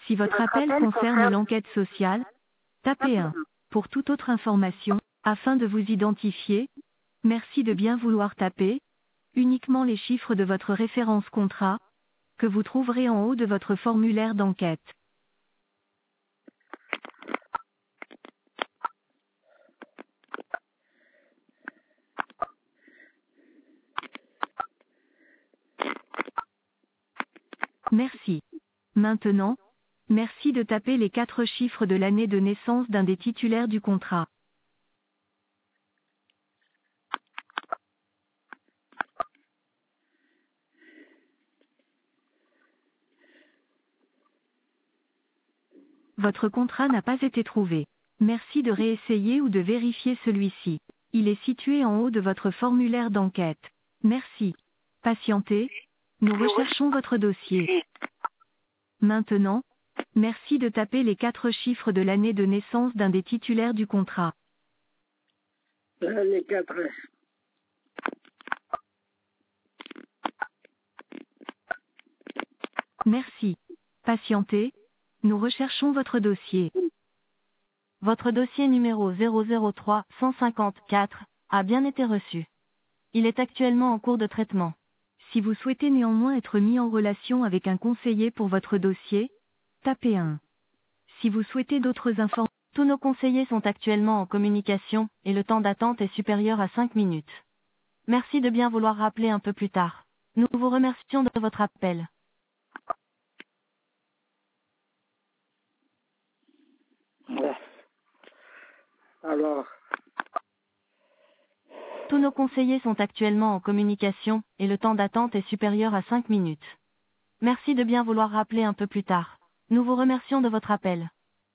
Si votre appel concerne l'enquête sociale, tapez 1. Pour toute autre information, afin de vous identifier, merci de bien vouloir taper uniquement les chiffres de votre référence contrat, que vous trouverez en haut de votre formulaire d'enquête. Merci. Maintenant, merci de taper les 4 chiffres de l'année de naissance d'un des titulaires du contrat. Votre contrat n'a pas été trouvé. Merci de réessayer ou de vérifier celui-ci. Il est situé en haut de votre formulaire d'enquête. Merci. Patientez. Nous recherchons votre dossier. Maintenant, merci de taper les 4 chiffres de l'année de naissance d'un des titulaires du contrat. Les 4. Merci. Patientez. Nous recherchons votre dossier. Votre dossier numéro 003 154 a bien été reçu. Il est actuellement en cours de traitement. Si vous souhaitez néanmoins être mis en relation avec un conseiller pour votre dossier, tapez 1. Si vous souhaitez d'autres informations, tous nos conseillers sont actuellement en communication, et le temps d'attente est supérieur à 5 minutes. Merci de bien vouloir rappeler un peu plus tard. Nous vous remercions de votre appel. Ouais. Alors, Tous nos conseillers sont actuellement en communication, et le temps d'attente est supérieur à 5 minutes. Merci de bien vouloir rappeler un peu plus tard. Nous vous remercions de votre appel.